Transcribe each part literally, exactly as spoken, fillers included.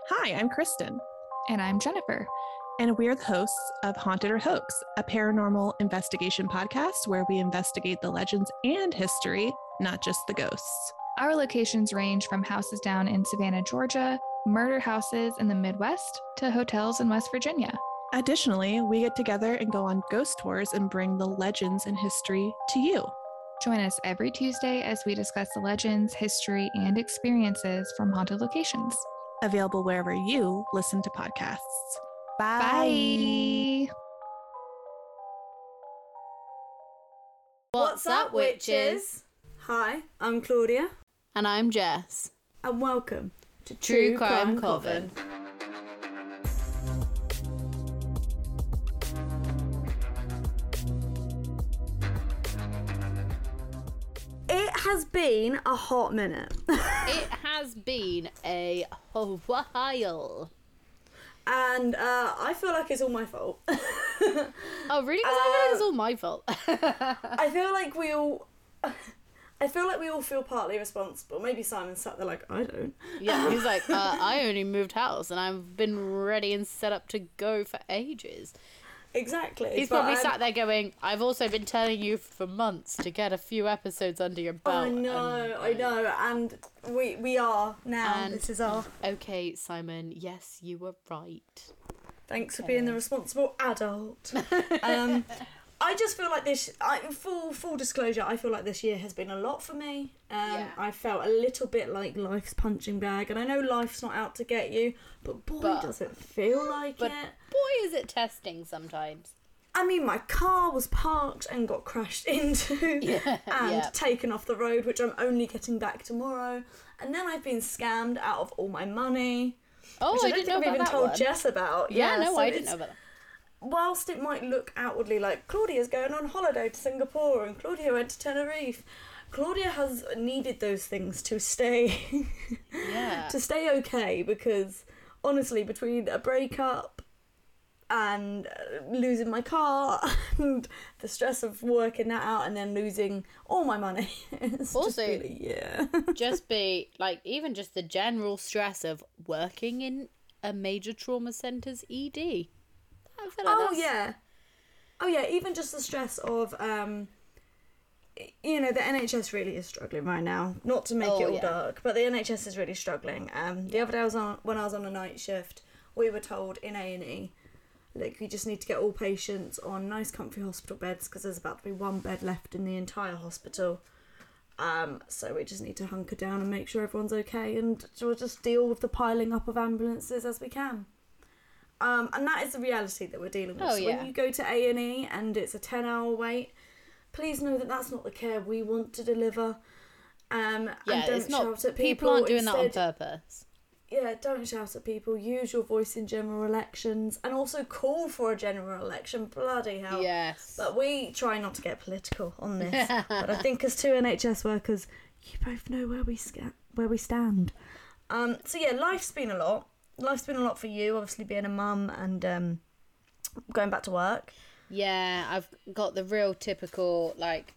Hi, I'm Kristen. And I'm Jennifer. And we're the hosts of Haunted or Hoax, a paranormal investigation podcast where we investigate the legends and history, not just the ghosts. Our locations range from houses down in Savannah, Georgia, murder houses in the Midwest, to hotels in West Virginia. Additionally, we get together and go on ghost tours and bring the legends and history to you. Join us every Tuesday as we discuss the legends, history, and experiences from haunted locations. Available wherever you listen to podcasts. Bye. Bye. What's up, witches? Hi, I'm Claudia. And I'm Jess. And welcome to True, True Crime, Crime Coven. Coven. It has been a hot minute. It has been a while. And uh, I feel like it's all my fault. Oh, really? Because I feel like it's all my fault. I feel like we all... I feel like we all feel partly responsible. Maybe Simon sat there like, I don't. Yeah, he's like, uh, I only moved house and I've been ready and set up to go for ages. Exactly. He's but probably I'm- sat there going, I've also been telling you for months to get a few episodes under your belt. I know, and, I know. And we we are now. And- this is our... Okay, Simon, yes, you were right. Thanks for being the responsible adult. um, I just feel like this. I, full full disclosure, I feel like this year has been a lot for me. Um, Yeah. I felt a little bit like life's punching bag, and I know life's not out to get you, but boy, But- does it feel like But it. boy, is it testing sometimes. I mean, my car was parked and got crashed into Yeah, and yeah. taken off the road, which I'm only getting back tomorrow. And then I've been scammed out of all my money. Oh, which I, I, don't didn't know think I've about even that told one. Jess about. Yeah, no, so I didn't it's- know about that. Whilst it might look outwardly like Claudia's going on holiday to Singapore and Claudia went to Tenerife, Claudia has needed those things to stay Yeah. to stay okay, because honestly, between a breakup and uh, losing my car and the stress of working that out and then losing all my money, it's Also- just been a year. Just be like, even just the general stress of working in a major trauma centre's E D. I feel like Oh that's... yeah, oh yeah. Even just the stress of, um, you know, the N H S really is struggling right now. Not to make Oh, it all yeah. dark, but the N H S is really struggling. Um, the other day I was on when I was on a night shift, we were told in A and E, like, we just need to get all patients on nice, comfy hospital beds because there's about to be one bed left in the entire hospital. Um, so we just need to hunker down and make sure everyone's okay, and we'll just deal with the piling up of ambulances as we can. Um, and that is the reality that we're dealing with. Oh, so yeah. when you go to A and E and it's a ten hour wait, please know that that's not the care we want to deliver. Um, Yeah, and don't it's not... shout at people, people. aren't doing that on Instead- purpose. Yeah, don't shout at people. Use your voice in general elections, and also call for a general election. Bloody hell. Yes. But we try not to get political on this. But I think as two N H S workers, you both know where we sca- where we stand. Um, so yeah, life's been a lot. Life's been a lot for you, obviously being a mum and um, going back to work. Yeah, I've got the real typical, like,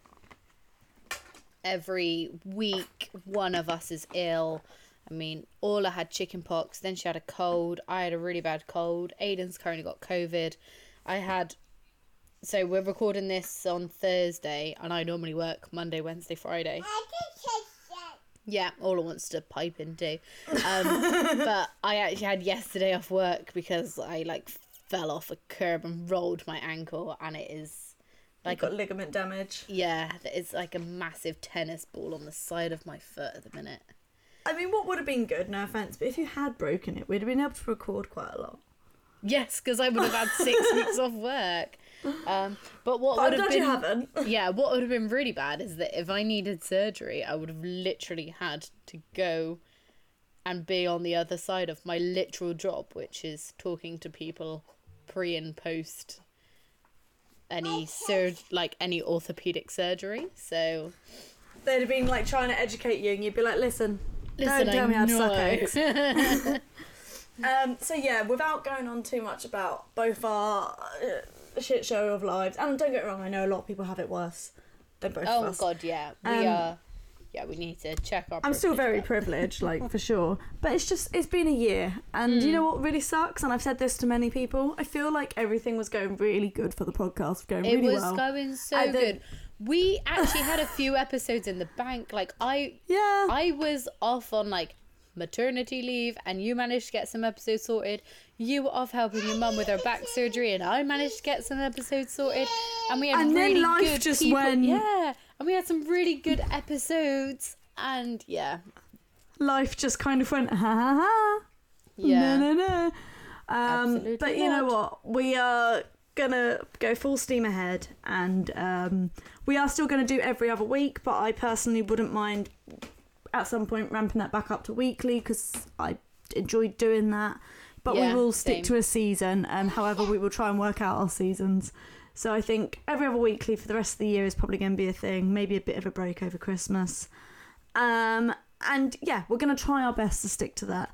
every week one of us is ill. I mean, Orla had chicken pox, then she had a cold. I had a really bad cold. Aiden's currently got COVID. I had... So we're recording this on Thursday, and I normally work Monday, Wednesday, Friday. Yeah, Orla wants to pipe in too. Um, but I actually had yesterday off work because I, like, fell off a curb and rolled my ankle, and it is... Like Like got ligament damage. Yeah, it's like a massive tennis ball on the side of my foot at the minute. I mean, what would have been good, no offence, but if you had broken it, we'd have been able to record quite a lot. Yes, because I would have had six weeks off work. Um, but what But would I'm have glad been you haven't. yeah, what would have been really bad is that if I needed surgery, I would have literally had to go and be on the other side of my literal job, which is talking to people pre and post any sur- like any orthopedic surgery. So They'd have been like trying to educate you, and you'd be like, "Listen, listen, don't tell I me how to know. suck eggs." Um, so yeah, without going on too much about both our uh, shit show of lives, and don't get me wrong, I know a lot of people have it worse than both of Oh us. god, yeah, we Um, are. yeah, we need to check our I'm still privilege very bit. privileged, like, for sure. But it's just, it's been a year. And Mm. you know what really sucks? And I've said this to many people. I feel like everything was going really good for the podcast, going It really was well. going so And then- good. We actually had a few episodes in the bank. Like, I Yeah. I was off on, like, maternity leave, and you managed to get some episodes sorted. You were off helping your mum with her back surgery, and I managed to get some episodes sorted. And we had And then really life good just people. went- Yeah, and we had some really good episodes. And yeah, Life just kind of went, ha ha ha. yeah. No, no, no. Um, Absolutely but you know not. what? We are gonna go full steam ahead, and um, we are still gonna do every other week. But I personally wouldn't mind at some point ramping that back up to weekly because I enjoyed doing that. But Yeah, we will stick same. to a season. Um, however, we will try and work out our seasons. So I think every other weekly for the rest of the year is probably going to be a thing. Maybe a bit of a break over Christmas. Um, and yeah, we're going to try our best to stick to that.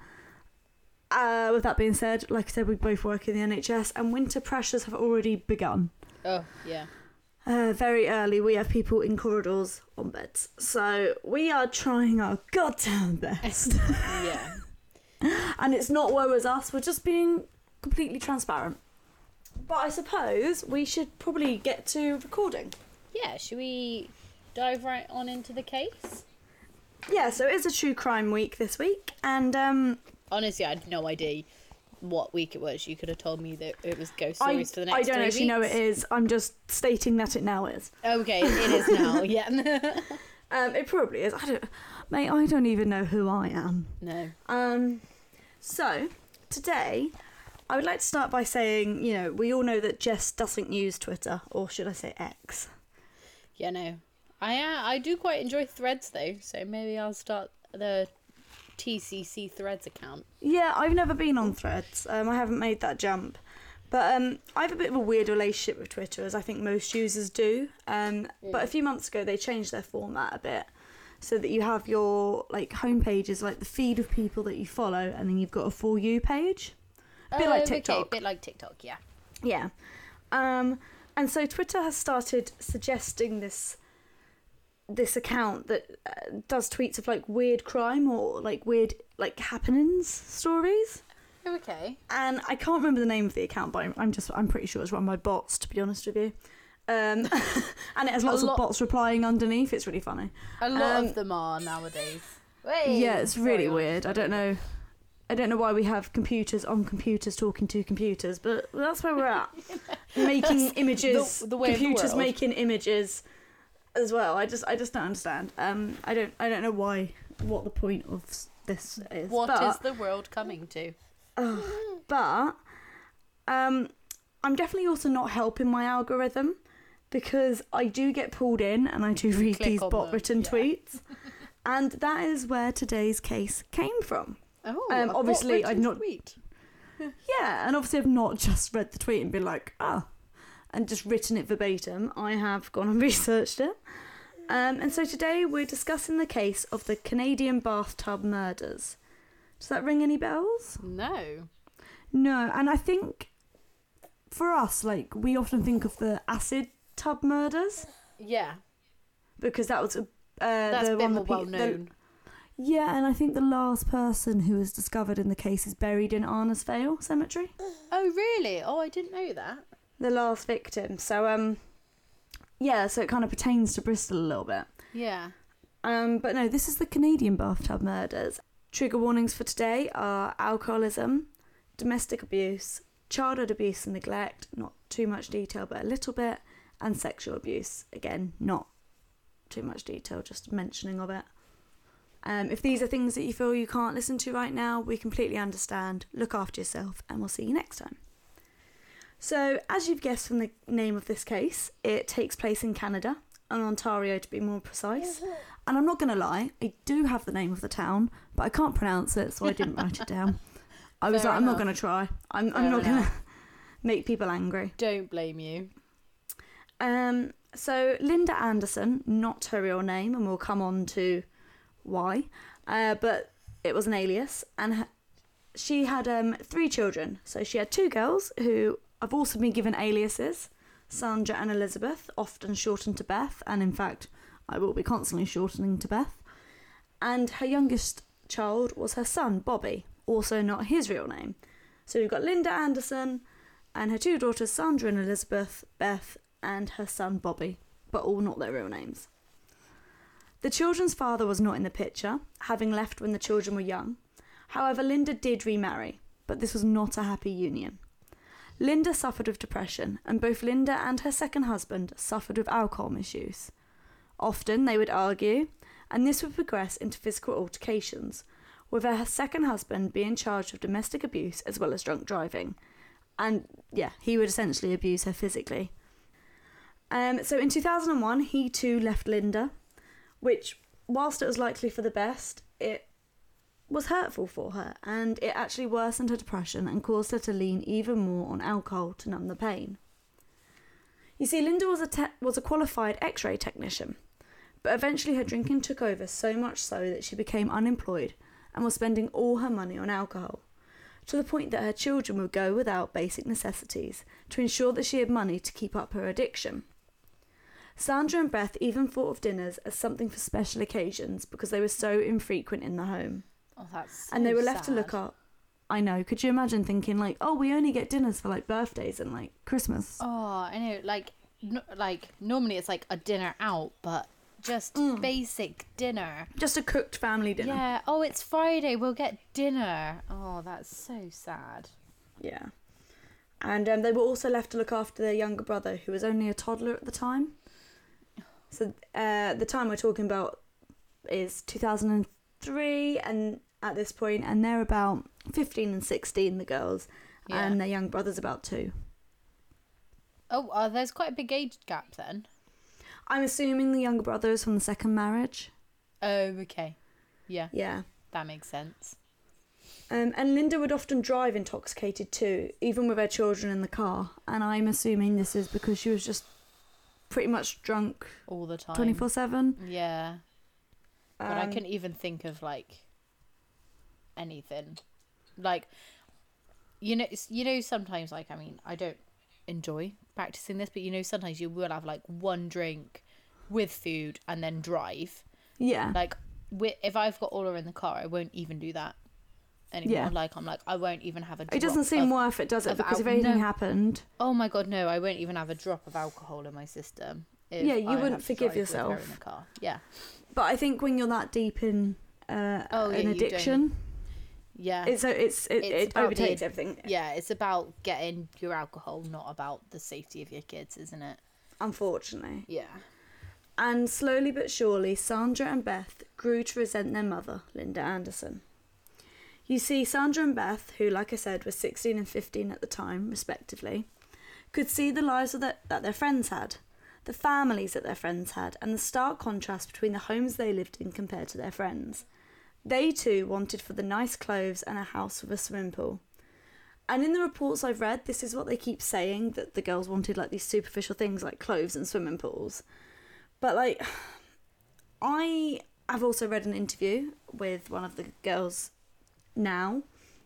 Uh, with that being said, like I said, we both work in the N H S and winter pressures have already begun. Oh, yeah. Uh, very early, we have people in corridors on beds. So we are trying our goddamn best. Yeah. And it's not woe as us, we're just being completely transparent. But I suppose we should probably get to recording. Yeah, should we dive right on into the case? Yeah, so it's a true crime week this week, and um, Honestly, I had no idea what week it was. You could have told me that it was ghost I, stories for the next I don't three actually know weeks. it is. I'm just stating that it now is. Okay, it is now. Yeah. Um, it probably is. I don't, mate. I don't even know who I am. No. Um, so today, I would like to start by saying, you know, we all know that Jess doesn't use Twitter, or should I say X? Yeah, no. I uh, I do quite enjoy Threads though, so maybe I'll start the T C C Threads account. Yeah, I've never been on Threads. Um, I haven't made that jump. But um, I have a bit of a weird relationship with Twitter, as I think most users do. Um, But a few months ago, they changed their format a bit, so that you have your like homepages, like the feed of people that you follow, and then you've got a For You page. A bit Oh, like okay, TikTok. bit like TikTok, yeah. Yeah. Um, and so Twitter has started suggesting this this account that uh, does tweets of like weird crime or like weird like happenings stories. Okay. And I can't remember the name of the account, but I'm, I'm just I'm pretty sure it's run by bots, to be honest with you. Um, and it has lots lot- of bots replying underneath. It's really funny. A lot Um, of them are nowadays. Wait, Yeah, it's really sorry, weird. I don't know. I don't know why we have computers on computers talking to computers, but that's where we're at. Making images, the- the way of the computers world. making images as well. I just, I just don't understand. Um, I don't, I don't know why. What the point of s- this is? What is but, the world coming to? But, um, I'm definitely also not helping my algorithm because I do get pulled in and I do read Click these on bot written them, yeah. tweets, and that is where today's case came from. Oh, Um, a obviously, bot I've written not- tweet. Yeah, and obviously I've not just read the tweet and been like, ah, and just written it verbatim. I have gone and researched it. Um, and so today we're discussing the case of the Canadian bathtub murders. Does that ring any bells? No. No, and I think for us, like, we often think of the acid tub murders Yeah, because that was uh, that's the a bit one more that pe- well the- known. Yeah, and I think the last person who was discovered in the case is buried in Arnesvale Cemetery. Oh, really? Oh, I didn't know that. The last victim. So, um, yeah, so it kind of pertains to Bristol a little bit. Yeah. Um, but no, this is the Canadian bathtub murders. Trigger warnings for today are alcoholism, domestic abuse, childhood abuse and neglect, not too much detail, but a little bit, and sexual abuse. Again, not too much detail, just mentioning of it. Um, if these are things that you feel you can't listen to right now, we completely understand. Look after yourself, and we'll see you next time. So, as you've guessed from the name of this case, it takes place in Canada, in Ontario to be more precise. And I'm not going to lie, I do have the name of the town, but I can't pronounce it, so I didn't write it down. I was Fair like, I'm not enough. going to try. I'm, Fair I'm not going to enough. make people angry. Don't blame you. Um, so, Linda Anderson, not her real name, and we'll come on to why, uh, but it was an alias, and her, she had um, three children. So she had two girls who have also been given aliases, Sandra and Elizabeth, often shortened to Beth, and in fact I will be constantly shortening to Beth. And her youngest child was her son, Bobby, also not his real name. So we've got Linda Anderson and her two daughters, Sandra and Elizabeth, Beth, and her son, Bobby, but all not their real names. The children's father was not in the picture, having left when the children were young. However, Linda did remarry, but this was not a happy union. Linda suffered with depression, and both Linda and her second husband suffered with alcohol misuse. Often they would argue, and this would progress into physical altercations, with her second husband being charged with domestic abuse as well as drunk driving. And yeah, he would essentially abuse her physically. Um, so in two thousand one, he too left Linda, which, whilst it was likely for the best, it was hurtful for her, and it actually worsened her depression and caused her to lean even more on alcohol to numb the pain. You see, Linda was a te- was a qualified X-ray technician, but eventually her drinking took over, so much so that she became unemployed and was spending all her money on alcohol, to the point that her children would go without basic necessities to ensure that she had money to keep up her addiction. Sandra and Beth even thought of dinners as something for special occasions because they were so infrequent in the home. Oh, that's so and they were left sad. to look up. I know. Could you imagine thinking like, oh, we only get dinners for like birthdays and like Christmas? Oh, I know. Like, no, like normally it's like a dinner out, but just Mm. basic dinner. Just a cooked family dinner. Yeah. Oh, it's Friday. We'll get dinner. Oh, that's so sad. Yeah. And um, they were also left to look after their younger brother, who was only a toddler at the time. So uh, the time we're talking about is two thousand three, and at this point, and they're about fifteen and sixteen, the girls, Yeah. and their young brother's about two. Oh, uh, there's quite a big age gap then. I'm assuming the younger brother is from the second marriage. Oh, okay. Yeah, Yeah. that makes sense. Um, and Linda would often drive intoxicated too, even with her children in the car. And I'm assuming this is because she was just pretty much drunk All the time. twenty-four seven. Yeah. But I Um, couldn't even think of like anything. Like, you know, it's- you know, sometimes like, I mean, I don't enjoy practicing this, but you know, sometimes you will have like one drink with food and then drive. Yeah. Like, wi- if I've got Ola in the car, I won't even do that anymore. Yeah. Like, I'm like, I won't even have a drop It doesn't seem of, worth it, does it? of Because if al- anything no. happened, Oh my god, no! I won't even have a drop of alcohol in my system. If Yeah, you I wouldn't have to forgive drive with her yourself. in the car. Yeah, but I think when you're that deep in uh, Oh, yeah, an you addiction, yeah, it's so it's it, It's it about overtakes the- everything. yeah. It's about getting your alcohol, not about the safety of your kids, isn't it? Unfortunately. Yeah. And slowly but surely, Sandra and Beth grew to resent their mother, Linda Anderson. You see, Sandra and Beth, who, like I said, were sixteen and fifteen at the time, respectively, could see the lives of their, that their friends had, the families that their friends had, and the stark contrast between the homes they lived in compared to their friends. They too wanted for the nice clothes and a house with a swimming pool. And in the reports I've read, this is what they keep saying, that the girls wanted like these superficial things like clothes and swimming pools. But like, I have also read an interview with one of the girls now,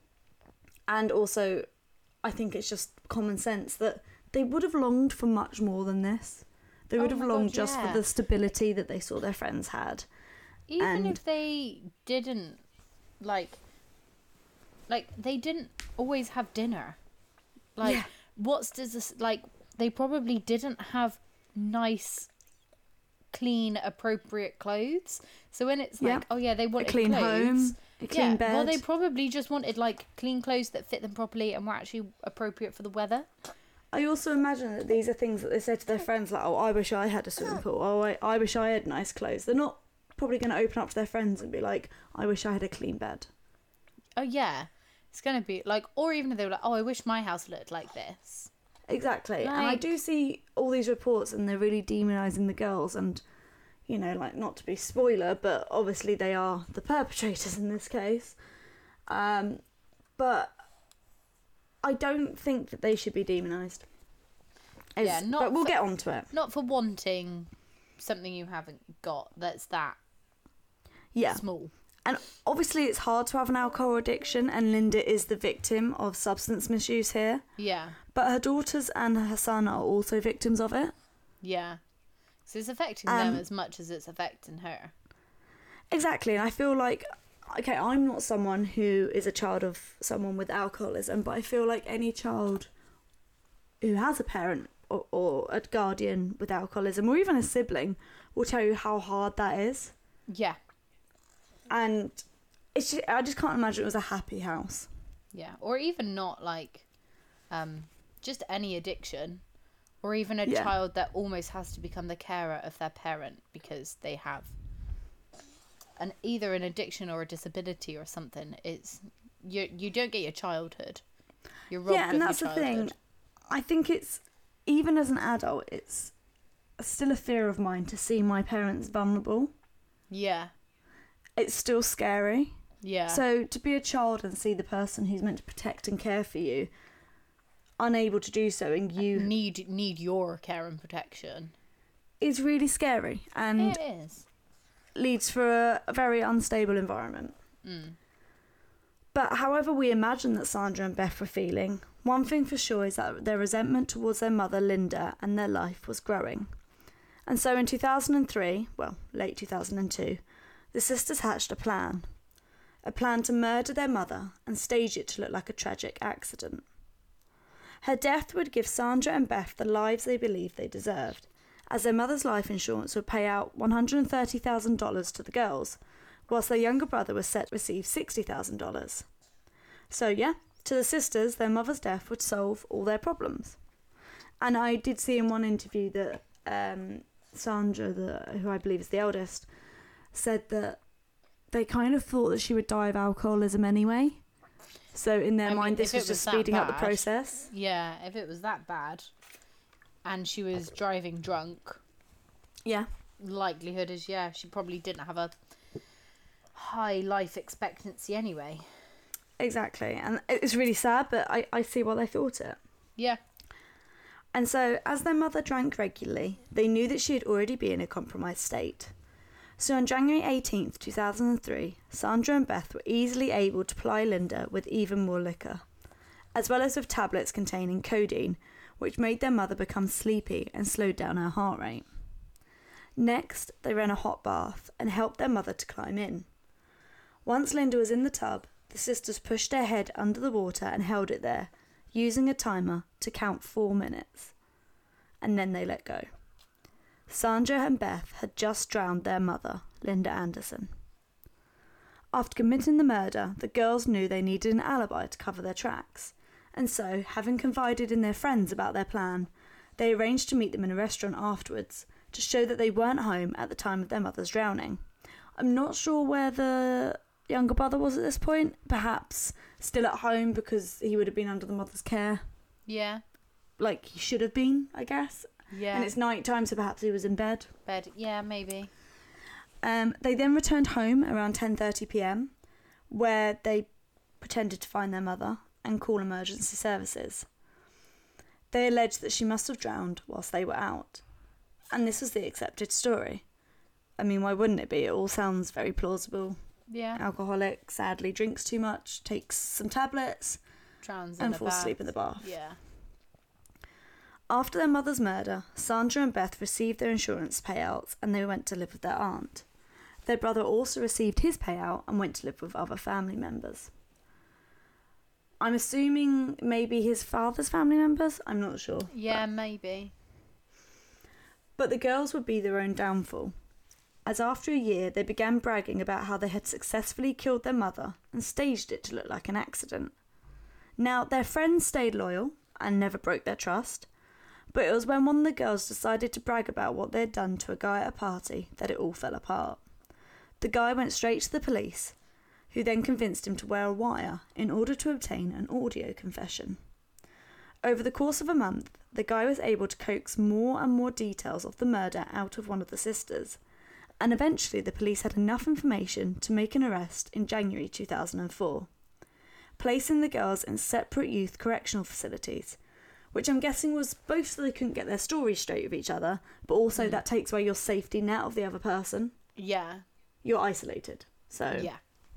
and also I think it's just common sense that they would have longed for much more than this. They would Oh have my God, longed just yeah. for the stability that they saw their friends had. Even And- if they didn't, like, like they didn't always have dinner. Like, Yeah. what's does this like? They probably didn't have nice, clean, appropriate clothes. So when it's like, Yeah. oh yeah, they A wanted clean clothes, home, a clean yeah, bed. well, they probably just wanted like clean clothes that fit them properly and were actually appropriate for the weather. I also imagine that these are things that they said to their friends, like, oh, I wish I had a swimming pool. Oh, I, I wish I had nice clothes. They're not probably going to open up to their friends and be like, I wish I had a clean bed. Oh yeah, it's gonna be like, or even if they were like, oh, I wish my house looked like this. Exactly. and I Like- do see all these reports and they're really demonising the girls and, you know, like, not to be spoiler, but obviously they are the perpetrators in this case. Um, but I don't think that they should be demonised. It's- Yeah, not But we'll for- get on to it. Not for wanting something you haven't got that's that Yeah. small. And obviously it's hard to have an alcohol addiction, and Linda is the victim of substance misuse here. Yeah, But her daughters and her son are also victims of it. yeah. So it's affecting Um, them as much as it's affecting her. Exactly, and I feel like, okay, I'm not someone who is a child of someone with alcoholism, but I feel like any child who has a parent or, or a guardian with alcoholism, or even a sibling, will tell you how hard that is. Yeah. And it's just, I just can't imagine it was a happy house. Yeah, or even not like, um, just any addiction, or even a Yeah. child that almost has to become the carer of their parent because they have an either an addiction or a disability or something. It's you you don't get your childhood. You're robbed Yeah, and of that's your the childhood. thing. I think it's, even as an adult, it's still a fear of mine to see my parents vulnerable. Yeah, It's still scary. yeah. So to be a child and see the person who's meant to protect and care for you unable to do so, and you need need your care and protection. is really scary and It is. leads for a, a very unstable environment. Mm. But however we imagine that Sandra and Beth were feeling, one thing for sure is that their resentment towards their mother Linda and their life was growing. And so in two thousand three, well, late two thousand two, the sisters hatched a plan. A plan to murder their mother and stage it to look like a tragic accident. Her death would give Sandra and Beth the lives they believed they deserved, as their mother's life insurance would pay out one hundred thirty thousand dollars to the girls, whilst their younger brother was set to receive sixty thousand dollars. So yeah, to the sisters, their mother's death would solve all their problems. And I did see in one interview that um, Sandra, the, who I believe is the eldest, said that they kind of thought that she would die of alcoholism anyway. So in their I mean, mind, this if it was just was that speeding up the bad- process. Yeah, if it was that bad, and she was driving drunk, Yeah. likelihood is yeah, she probably didn't have a high life expectancy anyway. Exactly. And it's really sad, but I, I see why they thought it. Yeah. And so, as their mother drank regularly, they knew that she had already been in a compromised state. So on January eighteenth, two thousand three, Sandra and Beth were easily able to ply Linda with even more liquor, as well as with tablets containing codeine, which made their mother become sleepy and slowed down her heart rate. Next, they ran a hot bath and helped their mother to climb in. Once Linda was in the tub, the sisters pushed her head under the water and held it there, using a timer to count four minutes. And then they let go. Sandra and Beth had just drowned their mother, Linda Anderson. After committing the murder, the girls knew they needed an alibi to cover their tracks, and so, having confided in their friends about their plan, they arranged to meet them in a restaurant afterwards to show that they weren't home at the time of their mother's drowning. I'm not sure where the younger brother was at this point, perhaps still at home because he would have been under the mother's care, Yeah. like he should have been, I guess. Yeah. And it's night time, so perhaps he was in bed. Bed. Yeah, maybe. Um, they then returned home around ten thirty p.m, where they pretended to find their mother and call emergency services. They alleged that she must have drowned whilst they were out, and this was the accepted story. I mean, why wouldn't it be? It all sounds very plausible. Yeah. Alcoholic, sadly drinks too much, takes some tablets, Drowns in and a falls bath. asleep in the bath. Yeah. After their mother's murder, Sandra and Beth received their insurance payouts and they went to live with their aunt. Their brother also received his payout and went to live with other family members. I'm assuming maybe his father's family members? I'm not sure. Yeah, maybe. But the girls would be their own downfall, as after a year they began bragging about how they had successfully killed their mother and staged it to look like an accident. Now, their friends stayed loyal and never broke their trust, but it was when one of the girls decided to brag about what they had done to a guy at a party that it all fell apart. The guy went straight to the police, who then convinced him to wear a wire in order to obtain an audio confession. Over the course of a month, the guy was able to coax more and more details of the murder out of one of the sisters, and eventually the police had enough information to make an arrest in January two thousand four, placing the girls in separate youth correctional facilities, which I'm guessing was both so they couldn't get their stories straight with each other, but also Mm. that takes away your safety net of the other person. Yeah. You're isolated. So Yeah.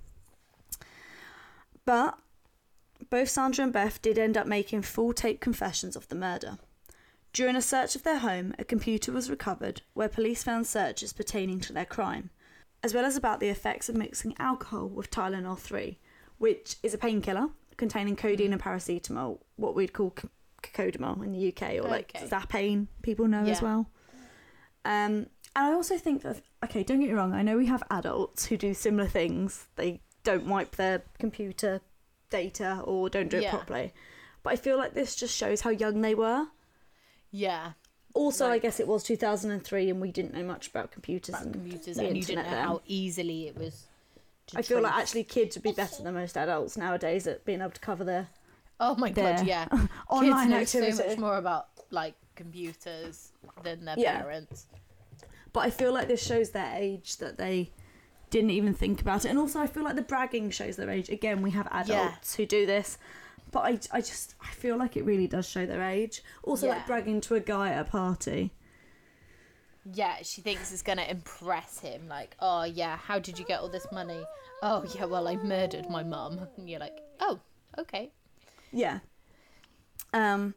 But both Sandra and Beth did end up making full tape confessions of the murder. During a search of their home, a computer was recovered where police found searches pertaining to their crime. as well as about the effects of mixing alcohol with Tylenol three, which is a painkiller containing codeine and paracetamol, what we'd call c- cocodamol in the U K, or like Okay. Zapane, people know as Yeah. well. Um, and I also think that, okay, don't get me wrong, I know we have adults who do similar things. They don't wipe their computer data or don't do it Yeah. properly. But I feel like this just shows how young they were. Yeah. Also, I Like- guess it was two thousand three and we didn't know much about computers About and computers, the and you didn't know internet then. how easily it was. To I feel like trace. actually kids would be better than most adults nowadays at being able to cover their Oh my their god, yeah. online Kids know activity. so much more about like computers than their Yeah. parents. But I feel like this shows their age, that they didn't even think about it. And also I feel like the bragging shows their age. Again, we have adults who do this. But I, I just, I feel like it really does show their age. Also, Yeah. like bragging to a guy at a party. Yeah, she thinks it's gonna impress him. Like, oh yeah, how did you get all this money? Oh yeah, well I murdered my mum. And you're like, oh, okay. Yeah. Um.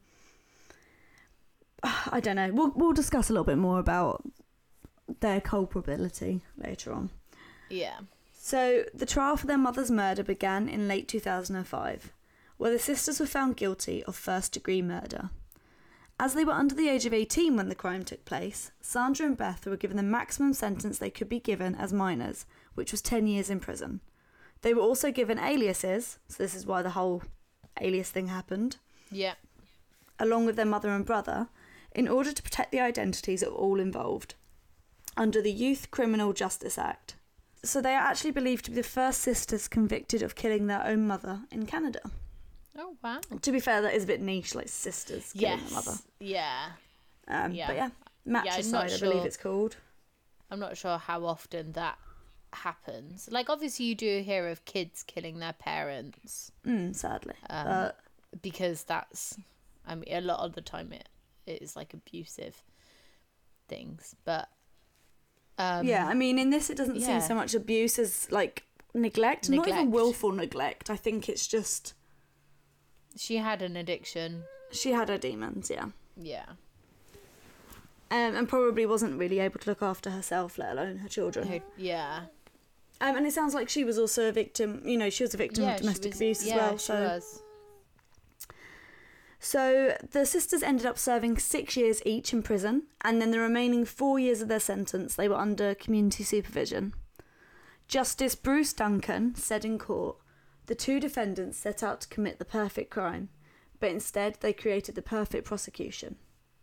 I don't know. We'll we'll discuss a little bit more about their culpability later on. Yeah. So the trial for their mother's murder began in late two thousand five, where the sisters were found guilty of first-degree murder. As they were under the age of eighteen when the crime took place, Sandra and Beth were given the maximum sentence they could be given as minors, which was ten years in prison. They were also given aliases, so this is why the whole alias thing happened, Yeah. along with their mother and brother, in order to protect the identities of all involved, under the Youth Criminal Justice Act. So they are actually believed to be the first sisters convicted of killing their own mother in Canada. Oh wow. To be fair, that is a bit niche, like sisters killing Yes. their mother. Yeah. Um, Yeah. But yeah, Yeah, matricide, I'm not I believe sure. it's called. I'm not sure how often that happens. Like, obviously, you do hear of kids killing their parents Mm, sadly. Um, but because that's, I mean, a lot of the time it, it is like abusive things. But um, yeah, I mean, in this, it doesn't yeah. seem so much abuse as like neglect. Not even Neglect. willful neglect. I think it's just she had an addiction. she had her demons, yeah. Yeah. Um, and probably wasn't really able to look after herself, let alone her children. Her- yeah. Um, and it sounds like she was also a victim, you know, she was a victim yeah, of domestic she was, abuse as yeah, well. She So, was. so the sisters ended up serving six years each in prison, and then the remaining four years of their sentence, they were under community supervision. Justice Bruce Duncan said in court, the two defendants set out to commit the perfect crime, but instead they created the perfect prosecution.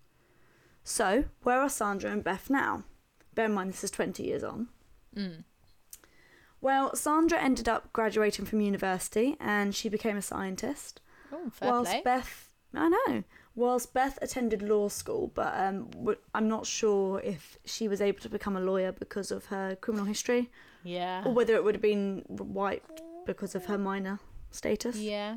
So, where are Sandra and Beth now? Bear in mind this is twenty years on. Mm. Well, Sandra ended up graduating from university and she became a scientist. Oh, fair whilst play. Beth, I know, whilst Beth attended law school, but um, w- I'm not sure if she was able to become a lawyer because of her criminal history, Yeah. or whether it would have been wiped because of her minor status. Yeah.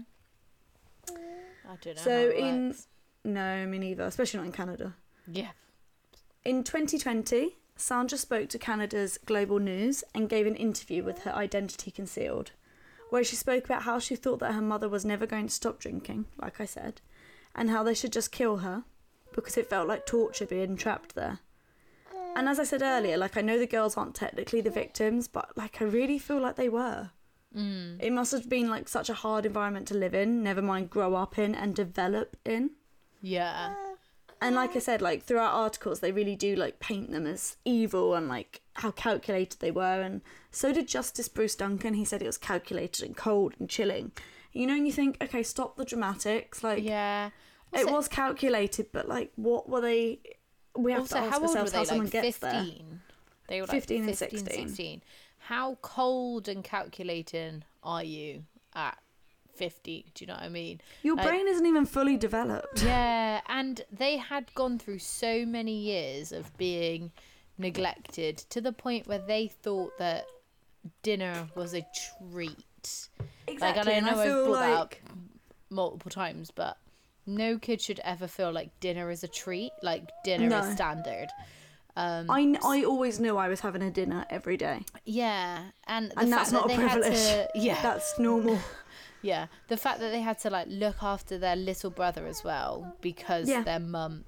I don't know. So how it in- works. No, me neither, especially not in Canada. Yeah. In twenty twenty, Sandra spoke to Canada's Global News and gave an interview with her identity concealed, where she spoke about how she thought that her mother was never going to stop drinking, like I said, and how they should just kill her because it felt like torture being trapped there. And as I said earlier, like I know the girls aren't technically the victims, but like I really feel like they were. Mm. It must have been like such a hard environment to live in, never mind grow up in and develop in. Yeah. And like I said, like throughout articles, they really do like paint them as evil and like how calculated they were. And so did Justice Bruce Duncan. He said it was calculated and cold and chilling. You know, and you think, okay, stop the dramatics. Like, Yeah. it Also- was calculated, but like, what were they? We have Also, to ask how old were ourselves they? how someone Like gets there. fifteen. They were like fifteen and fifteen, sixteen. sixteen. How cold and calculating are you at fifty? Do you know what I mean? Your Like- brain isn't even fully developed. Yeah, and they had gone through so many years of being neglected to the point where they thought that dinner was a treat. Like, and I and know I've feel brought that up like- multiple times, but no kid should ever feel like dinner is a treat. Like, dinner No. is standard. Um, I, kn- I always knew I was having a dinner every day. yeah, and the And fact that's not that a they privilege. had to, yeah, That's normal. yeah, the fact that they had to like look after their little brother as well because Yeah. their mum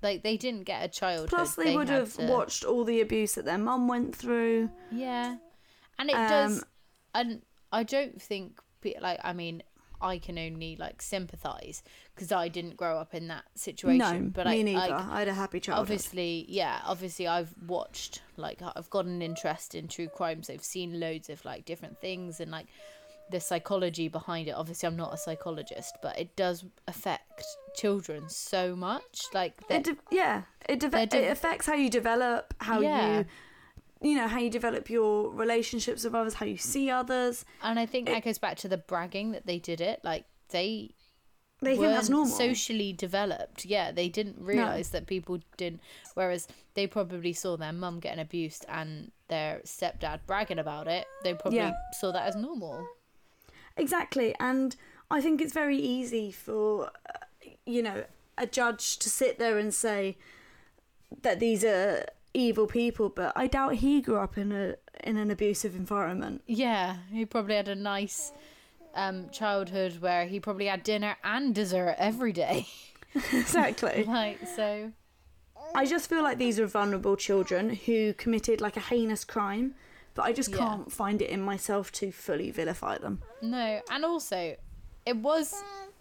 Like, they didn't get a childhood. Plus, they, they would have to... watched all the abuse that their mum went through. Yeah. And it um, does... And I don't think... Like, I mean, I can only, like, sympathise because I didn't grow up in that situation. No, but me I, neither. Like, I had a happy childhood. Obviously, yeah, obviously I've watched, like, I've got an interest in true crime, so I've seen loads of, like, different things and, like, the psychology behind it. Obviously, I'm not a psychologist, but it does affect children so much. Like, it de- yeah, it, de- de- it affects how you develop, how yeah. you... you know, how you develop your relationships with others, how you see others. And I think it, that goes back to the bragging that they did it. Like, they, they think that's normal. Socially developed. Yeah, they didn't realise no. that people didn't. Whereas they probably saw their mum getting abused and their stepdad bragging about it. They probably yeah. saw that as normal. Exactly. And I think it's very easy for, uh, you know, a judge to sit there and say that these are... evil people, but I doubt he grew up in a in an abusive environment. Yeah, he probably had a nice um childhood where he probably had dinner and dessert every day. Exactly. Like, so I just feel like these are vulnerable children who committed like a heinous crime, but I just yeah. can't find it in myself to fully vilify them. No, and also it was,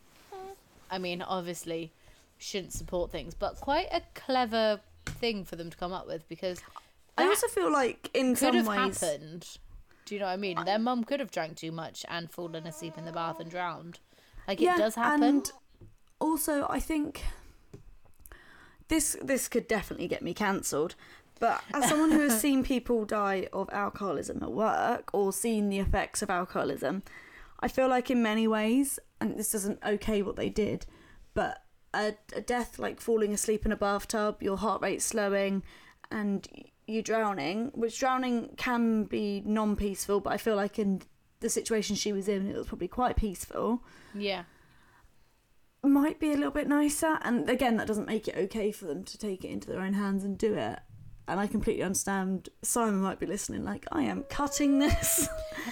I mean, obviously shouldn't support things, but quite a clever thing for them to come up with, because I also feel like in some could have ways happened. Do you know what I mean? Their mum could have drank too much and fallen asleep in the bath and drowned. Like, yeah, it does happen. And also, I think this this could definitely get me cancelled. But as someone who has seen people die of alcoholism at work or seen the effects of alcoholism, I feel like in many ways, and this isn't okay what they did, but A, a death like falling asleep in a bathtub, your heart rate slowing, and you drowning, which drowning can be non-peaceful, but I feel like in the situation she was in, it was probably quite peaceful. Yeah. Might be a little bit nicer. And again, that doesn't make it okay for them to take it into their own hands and do it. And I completely understand Simon might be listening like, I am cutting this.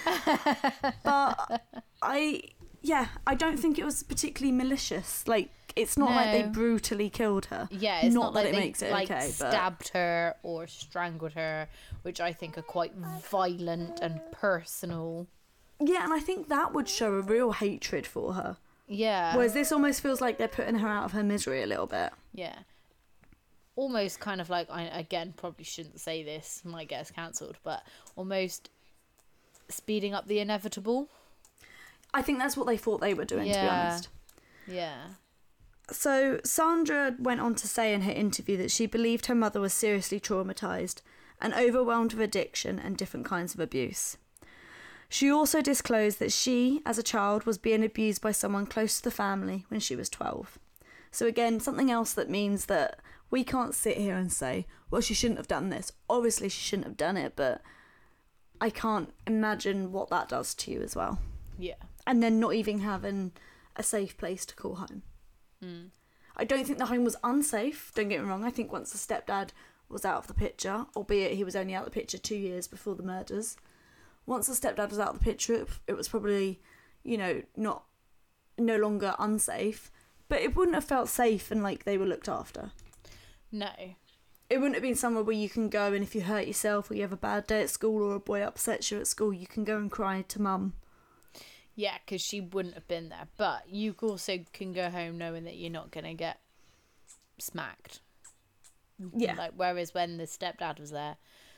But I, yeah, I don't think it was particularly malicious. Like, it's not no. like they brutally killed her. Yeah, it's not, not like that it they, makes it like, okay. stabbed but... her or strangled her, which I think are quite violent and personal. Yeah, and I think that would show a real hatred for her. Yeah. Whereas this almost feels like they're putting her out of her misery a little bit. Yeah. Almost kind of like, I again probably shouldn't say this, might get us cancelled, but almost speeding up the inevitable. I think that's what they thought they were doing, yeah. to be honest. Yeah. So Sandra went on to say in her interview that she believed her mother was seriously traumatised and overwhelmed with addiction and different kinds of abuse. She also disclosed that she, as a child, was being abused by someone close to the family when she was twelve. So again, something else that means that we can't sit here and say, well, she shouldn't have done this. Obviously, she shouldn't have done it, but I can't imagine what that does to you as well. Yeah. And then not even having a safe place to call home. Mm. I don't think the home was unsafe, don't get me wrong. I think once the stepdad was out of the picture, albeit he was only out of the picture two years before the murders, once the stepdad was out of the picture, it, it was probably, you know, not no longer unsafe, but it wouldn't have felt safe and like they were looked after. No. It wouldn't have been somewhere where you can go and if you hurt yourself or you have a bad day at school or a boy upsets you at school, you can go and cry to mum. Yeah, because she wouldn't have been there. But you also can go home knowing that you're not going to get smacked. Yeah. Like, whereas when the stepdad was there,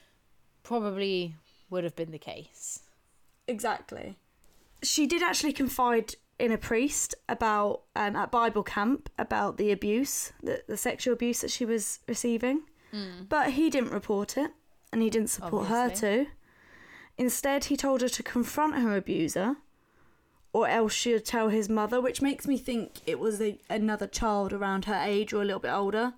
probably would have been the case. Exactly. She did actually confide in a priest about, um, at Bible camp, about the abuse, the, the sexual abuse that she was receiving. Mm. But he didn't report it, and he didn't support Obviously. her to. Instead, he told her to confront her abuser, or else she would tell his mother, which makes me think it was a, another child around her age or a little bit older.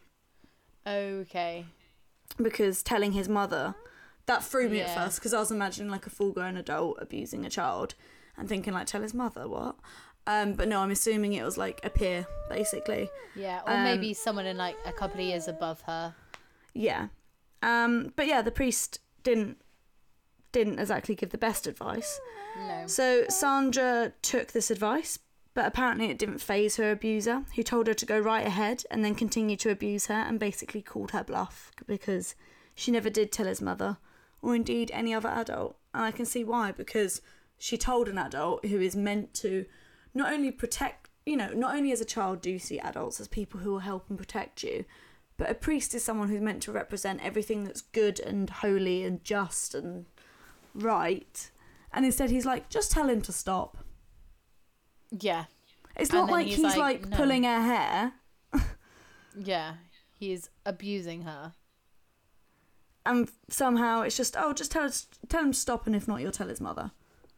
Okay. Because telling his mother, that threw me Yeah. at first, because I was imagining like a full-grown adult abusing a child and thinking like, tell his mother, what? Um, but no, I'm assuming it was like a peer, basically. Yeah, or Um, maybe someone in like a couple of years above her. Yeah. Um, but yeah, the priest didn't didn't exactly give the best advice. No. So Sandra took this advice, but apparently it didn't faze her abuser, who told her to go right ahead and then continued to abuse her and basically called her bluff because she never did tell his mother, or indeed any other adult. And I can see why, because she told an adult who is meant to not only protect, you know, not only as a child do you see adults as people who will help and protect you, but a priest is someone who's meant to represent everything that's good and holy and just and right. And instead he's like, just tell him to stop. Yeah. It's not And then like he's he's, like, like, no. pulling her hair. Yeah. He's abusing her. And somehow it's just, oh, just tell us, tell him to stop, and if not, you'll tell his mother.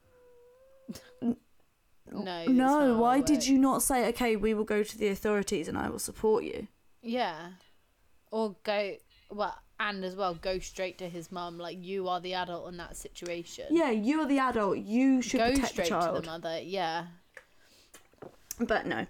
No. that's No, not how why it did works. you not say, okay, we will go to the authorities and I will support you? Yeah. Or go, well, and as well, go straight to his mum. Like, you are the adult in that situation. Yeah, you are the adult. You should Go protect straight the child. to the mother. Yeah. But no.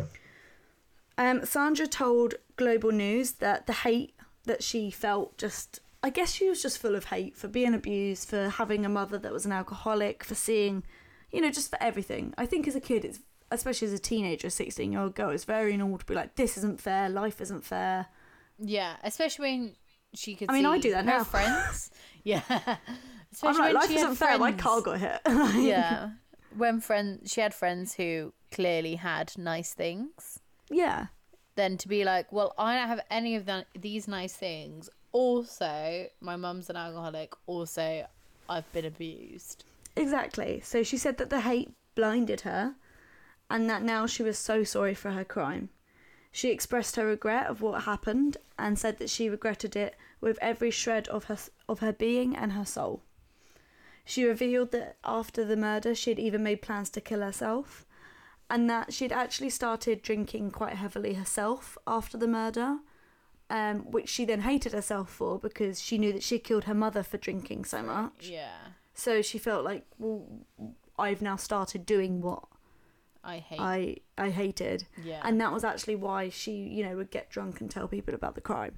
Um, Sandra told Global News that the hate that she felt just... I guess she was just full of hate for being abused, for having a mother that was an alcoholic, for seeing, you know, just for everything. I think as a kid, it's especially as a teenager, a sixteen-year-old girl, it's very normal to be like, this isn't fair, life isn't fair. Yeah, especially when she could I mean, see I do that her now. friends. Yeah. I'm Especially like, when life she had isn't fair, my friends. car got hit. Yeah. When friend, she had friends who clearly had nice things. Yeah. Then to be like, well, I don't have any of that, these nice things. Also, my mum's an alcoholic. Also, I've been abused. Exactly. So she said that the hate blinded her and that now she was so sorry for her crime. She expressed her regret of what happened and said that she regretted it with every shred of her of her being and her soul. She revealed that after the murder she had even made plans to kill herself, and that she'd actually started drinking quite heavily herself after the murder, um, which she then hated herself for because she knew that she killed her mother for drinking so much. Yeah. So she felt like, well, I've now started doing what I hate. I I hated. yeah. And that was actually why she, you know, would get drunk and tell people about the crime.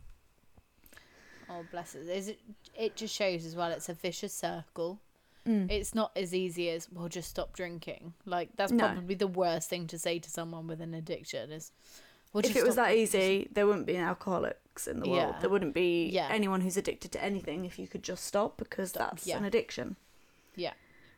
Oh, bless it. Is it. It just shows as well it's a vicious circle. Mm. It's not as easy as, well, just stop drinking. Like, that's No. probably the worst thing to say to someone with an addiction is, well, If just it was stop- that easy, there wouldn't be alcoholics in the world. Yeah. There wouldn't be Yeah. anyone who's addicted to anything if you could just stop, because that's Yeah. an addiction. Yeah.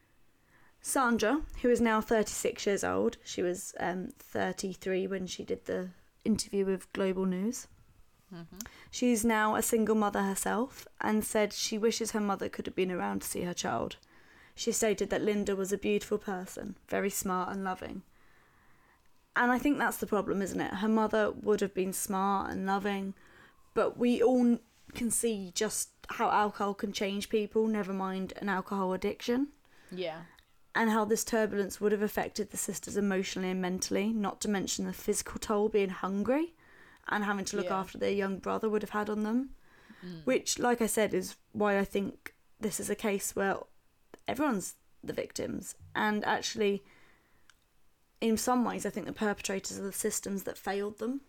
Sandra, who is now thirty-six years old, she was um, thirty-three when she did the interview with Global News. Mm-hmm. She's now a single mother herself and said she wishes her mother could have been around to see her child. She stated that Linda was a beautiful person, very smart and loving. And I think that's the problem, isn't it? Her mother would have been smart and loving, but we all can see just how alcohol can change people, never mind an alcohol addiction, Yeah. and how this turbulence would have affected the sisters emotionally and mentally, not to mention the physical toll being hungry and having to look Yeah. after their young brother would have had on them. Mm. Which, like I said, is why I think this is a case where everyone's the victims. And actually, in some ways, I think the perpetrators are the systems that failed them.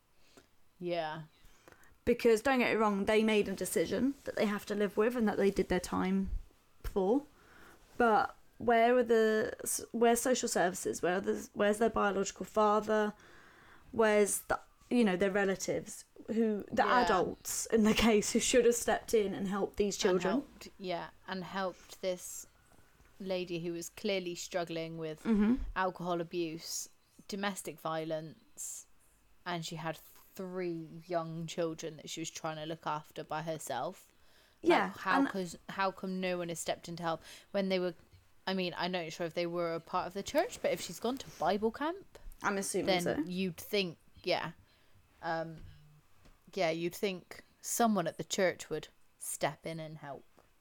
Yeah. Because, don't get me wrong, they made a decision that they have to live with and that they did their time for. But where are the... Where's social services? Where are the, where's their biological father? Where's the... You know, their relatives, who the Yeah. adults in the case who should have stepped in and helped these And children. helped, yeah, and helped this lady who was clearly struggling with Mm-hmm. alcohol abuse, domestic violence, and she had three young children that she was trying to look after by herself. Like, Yeah, how and- cause, how come no one has stepped in to help when they were? I mean, I'm not sure if they were a part of the church, but if she's gone to Bible camp, I'm assuming then so. you'd think, yeah, um, yeah, you'd think someone at the church would step in and help.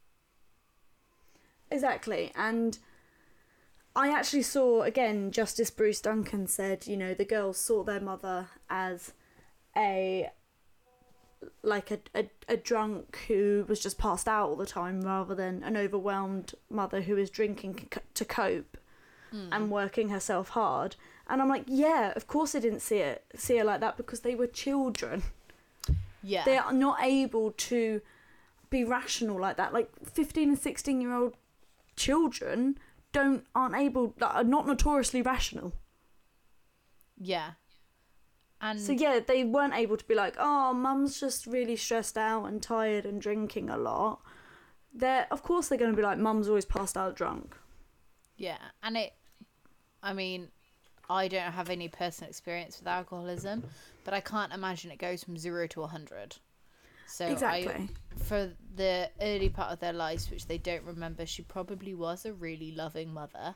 Exactly. And I actually saw, again, Justice Bruce Duncan said, you know, the girls saw their mother as a, like a, a, a drunk who was just passed out all the time rather than an overwhelmed mother who is drinking c- to cope Mm. and working herself hard. And I'm like, yeah, of course they didn't see it, see her like that because they were children. Yeah. They are not able to be rational like that. Like fifteen and sixteen year old children don't aren't able are not notoriously rational. Yeah. And So yeah, they weren't able to be like, oh, mum's just really stressed out and tired and drinking a lot. They're, of course they're going to be like, mum's always passed out drunk. yeah, and it, I mean, I don't have any personal experience with alcoholism, but I can't imagine it goes from zero to a hundred. So Exactly. I, for the early part of their lives, which they don't remember, she probably was a really loving mother.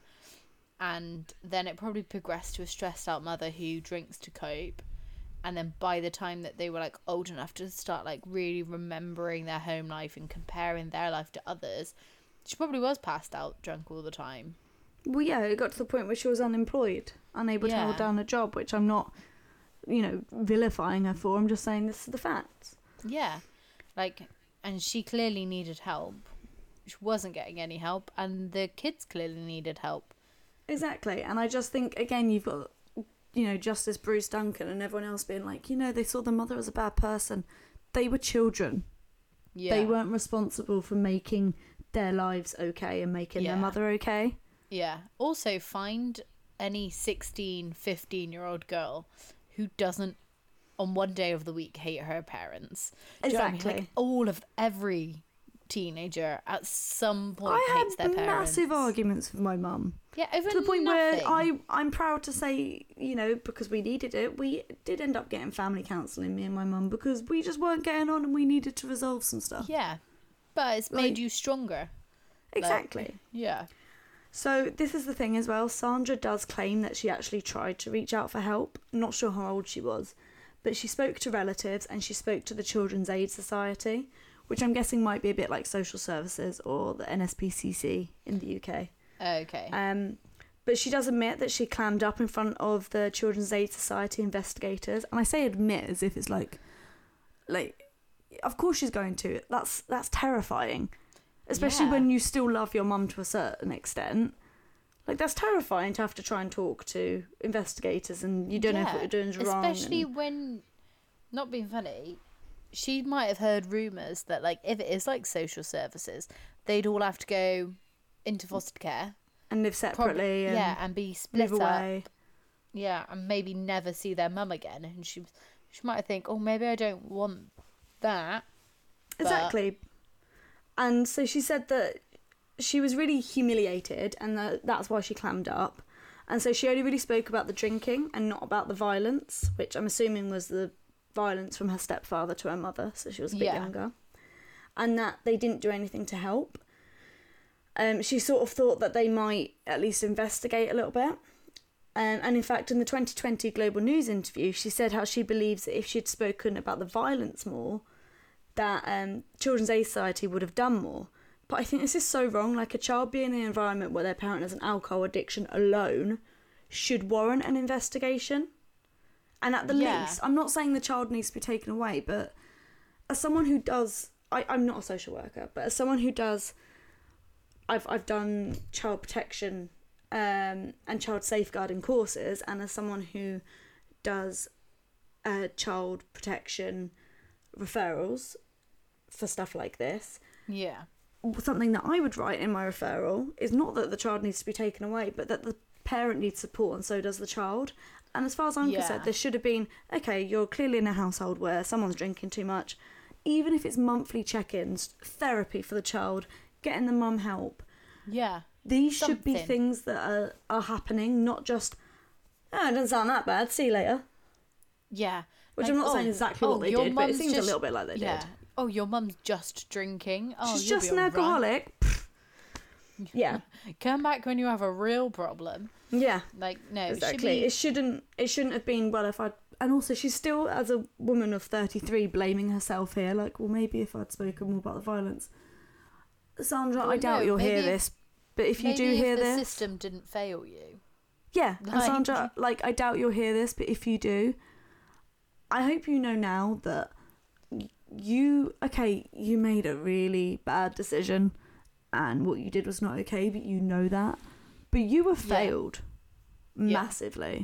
And then it probably progressed to a stressed out mother who drinks to cope. And then by the time that they were like old enough to start like really remembering their home life and comparing their life to others, she probably was passed out drunk all the time. Well, yeah, it got to the point where she was unemployed, unable to Yeah. hold down a job, which I'm not, you know, vilifying her for. I'm just saying this is the facts. Yeah, like, and she clearly needed help. She wasn't getting any help, and the kids clearly needed help. Exactly. And I just think, again, you've got, you know, Justice Bruce Duncan and everyone else being like, you know, they saw the mother as a bad person. They were children. Yeah, They weren't responsible for making their lives okay and making Yeah. their mother okay. Yeah. Also, find any sixteen, fifteen year old girl who doesn't, on one day of the week, hate her parents. Do you know what I mean? Exactly. Like, all of every teenager at some point I hates their had parents. massive arguments with my mum. Yeah, over To the point nothing. where I, I'm proud to say, you know, because we needed it, we did end up getting family counselling, me and my mum, because we just weren't getting on and we needed to resolve some stuff. Yeah, but it's made Like- you stronger. Exactly. Yeah. So this is the thing as well. Sandra does claim that she actually tried to reach out for help. I'm not sure how old she was, but she spoke to relatives and she spoke to the Children's Aid Society, which I'm guessing might be a bit like social services or the N S P C C in the U K. Okay. Um, but she does admit that she clammed up in front of the Children's Aid Society investigators, and I say admit as if it's like, like, of course she's going to. That's that's terrifying, especially Yeah. when you still love your mum to a certain extent. Like, that's terrifying to have to try and talk to investigators, and you don't know if what you're doing is wrong. Especially and- when, not being funny, she might have heard rumours that, like, if it is like social services, they'd all have to go into foster care. and live Prob- separately. and yeah, and be split live up. away. Yeah, and maybe never see their mum again. And she she might think, oh, maybe I don't want that. But- Exactly. And so she said that she was really humiliated and that that's why she clammed up. And so she only really spoke about the drinking and not about the violence, which I'm assuming was the violence from her stepfather to her mother, so she was a bit Yeah. younger. And that they didn't do anything to help. Um, she sort of thought that they might at least investigate a little bit. Um, and in fact, in the twenty twenty Global News interview, she said how she believes that if she'd spoken about the violence more, that um, Children's Aid Society would have done more. But I think this is so wrong. Like, a child being in an environment where their parent has an alcohol addiction alone should warrant an investigation. And at the Yeah. least, I'm not saying the child needs to be taken away, but as someone who does, I, I'm not a social worker, but as someone who does, I've I've done child protection um, and child safeguarding courses, and as someone who does uh, child protection referrals for stuff like this, Yeah. something that I would write in my referral is not that the child needs to be taken away, but that the parent needs support and so does the child. And as far as I'm Yeah. concerned, there should have been, okay, you're clearly in a household where someone's drinking too much. Even if it's monthly check-ins, therapy for the child, getting the mum help. Yeah. These should be Something. things that are, are happening, not just, oh, it doesn't sound that bad, see you later. Yeah. Which Like, I'm not oh, saying exactly oh, what they your did, but it mum's seems just- a little bit like they yeah. did. Oh, your mum's just drinking. Oh, She's you'll just be an all right. alcoholic. Pfft. Yeah, Come back when you have a real problem. yeah. Like, no, Exactly. it It shouldn't. It shouldn't have been. Well, if I and also she's still, as a woman of thirty-three, blaming herself here. Like, well, maybe if I'd spoken more about the violence, Sandra, Well, I doubt no, you'll hear maybe if- this. But if should be. you do Maybe hear if the this, system didn't fail you. yeah, and Like- Sandra, like, I doubt you'll hear this. But if you do, I hope you know now that y- you, okay, you made a really bad decision, and what you did was not okay. But you know that. But you were failed Yeah. massively.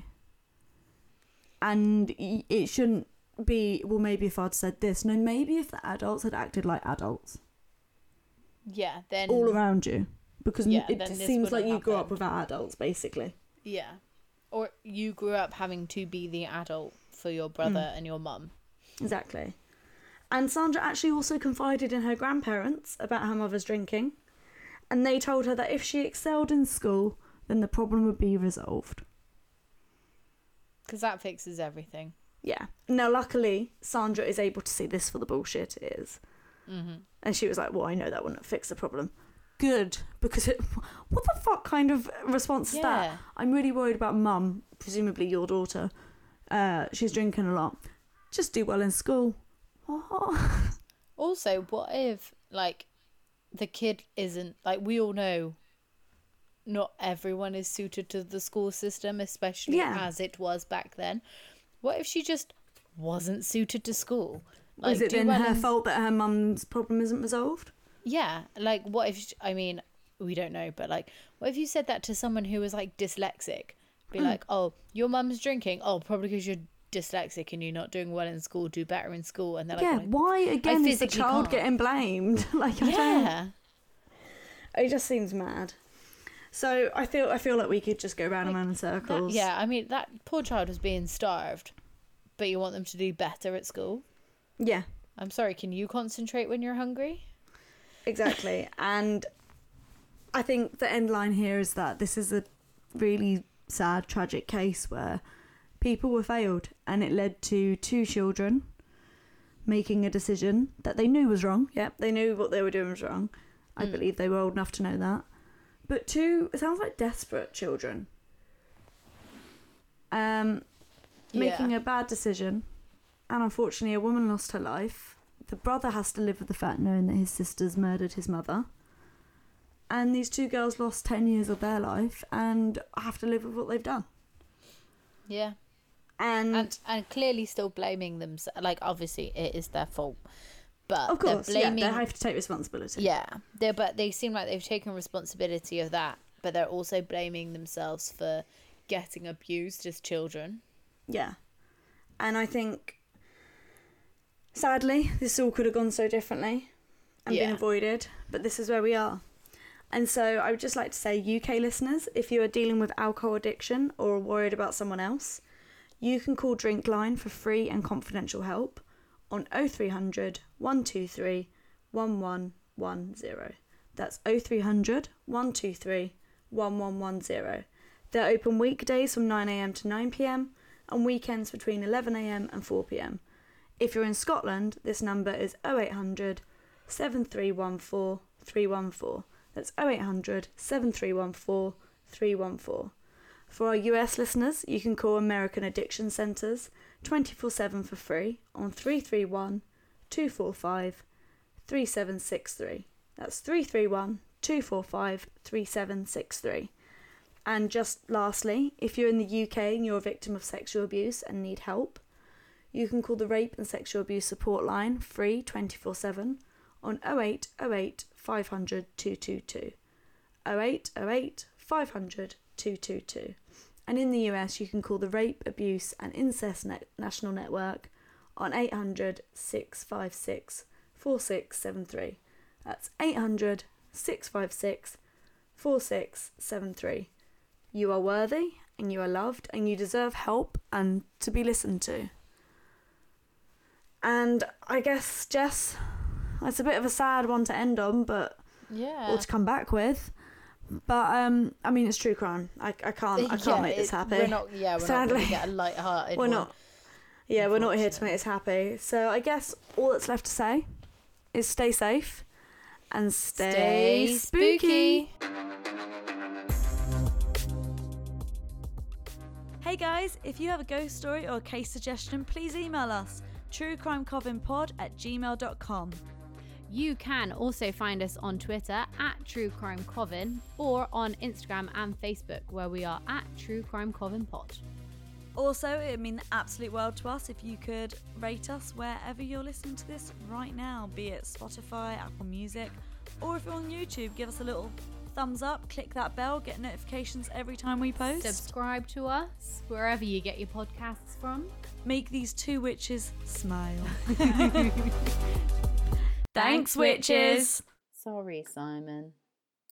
And y- it shouldn't be, well, maybe if I'd said this. No, maybe if the adults had acted like adults Yeah, then. all around you. Because Yeah, it then just this seems wouldn't like you grew up happen. without adults, basically. Yeah. Or you grew up having to be the adult for your brother mm. and your mum. Exactly. And Sandra actually also confided in her grandparents about her mother's drinking, and they told her that if she excelled in school, then the problem would be resolved. Because that fixes everything. Yeah. Now, luckily, Sandra is able to see this for the bullshit it is. Mm-hmm. And she was like, well, I know that wouldn't fix the problem. Good, because it, what the fuck kind of response is yeah. that? I'm really worried about mum, presumably your daughter. Uh, she's drinking a lot. Just do well in school. Oh. Also, what if, like, the kid isn't, like, we all know not everyone is suited to the school system, especially yeah. as it was back then. What if she just wasn't suited to school? Like, is it then well her in... fault that her mum's problem isn't resolved? Yeah, like, what if, she, I mean, we don't know, but, like, what if you said that to someone who was, like, dyslexic? Be mm. like, oh, your mum's drinking? Oh, probably because you're dyslexic and you're not doing well in school, do better in school. And they're like, yeah, well, why again is the child can't. getting blamed? Like, I yeah. don't... It just seems mad. So I feel I feel like we could just go round like, and round in circles. That, yeah, I mean, that poor child was being starved, but you want them to do better at school? Yeah. I'm sorry, can you concentrate when you're hungry? Exactly. And I think the end line here is that this is a really sad, tragic case where people were failed, and it led to two children making a decision that they knew was wrong. Yep, they knew what they were doing was wrong. I mm. believe they were old enough to know that. But two, it sounds like desperate children. Um, yeah. Making a bad decision. And unfortunately, a woman lost her life. The brother has to live with the fact knowing that his sisters murdered his mother. And these two girls lost ten years of their life and have to live with what they've done. Yeah. And and, and clearly still blaming them. Like, obviously, it is their fault. But of course, they're blaming, yeah, they have to take responsibility. Yeah, they but they seem like they've taken responsibility of that, but they're also blaming themselves for getting abused as children. Yeah, and I think, sadly, this all could have gone so differently and yeah. been avoided, but this is where we are. And so I would just like to say, U K listeners, if you are dealing with alcohol addiction or are worried about someone else, you can call Drinkline for free and confidential help on oh three hundred, one two three, one one one zero. That's oh three hundred, one two three, one one one zero. They're open weekdays from nine a m to nine p m and weekends between eleven a m and four p m. If you're in Scotland, this number is oh eight hundred, seven three one four, three one four. That's oh eight hundred, seven three one four, three one four. For our U S listeners, you can call American Addiction Centers twenty-four seven for free on three three one, two four five, three seven six three. That's three three one, two four five, three seven six three. And just lastly, if you're in the U K and you're a victim of sexual abuse and need help, you can call the Rape and Sexual Abuse Support Line free twenty-four seven on oh eight oh eight, five hundred, two two two. oh eight oh eight, five hundred, two two two. And in the U S, you can call the Rape, Abuse and Incest Net- National Network on eight hundred, six five six, four six seven three. That's eight hundred, six five six, four six seven three. You are worthy and you are loved and you deserve help and to be listened to. And I guess, Jess, it's a bit of a sad one to end on, but yeah, or to come back with. But um, I mean, it's true crime. I I can't I can't yeah, make this it, happy. We're not. Yeah, we're Sadly. not going to get a light-hearted We're one. not. Yeah, we're not here to make this happy. So I guess all that's left to say is stay safe and stay, Stay spooky. spooky. Hey guys, if you have a ghost story or a case suggestion, please email us truecrimecovinpod at gmail dot com. You can also find us on Twitter at True Crime Coven or on Instagram and Facebook where we are at True Crime Coven Pod. Also, it would mean the absolute world to us if you could rate us wherever you're listening to this right now, be it Spotify, Apple Music, or if you're on YouTube, give us a little thumbs up, click that bell, get notifications every time we post. Subscribe to us wherever you get your podcasts from. Make these two witches smile. Thanks, witches. Sorry, Simon.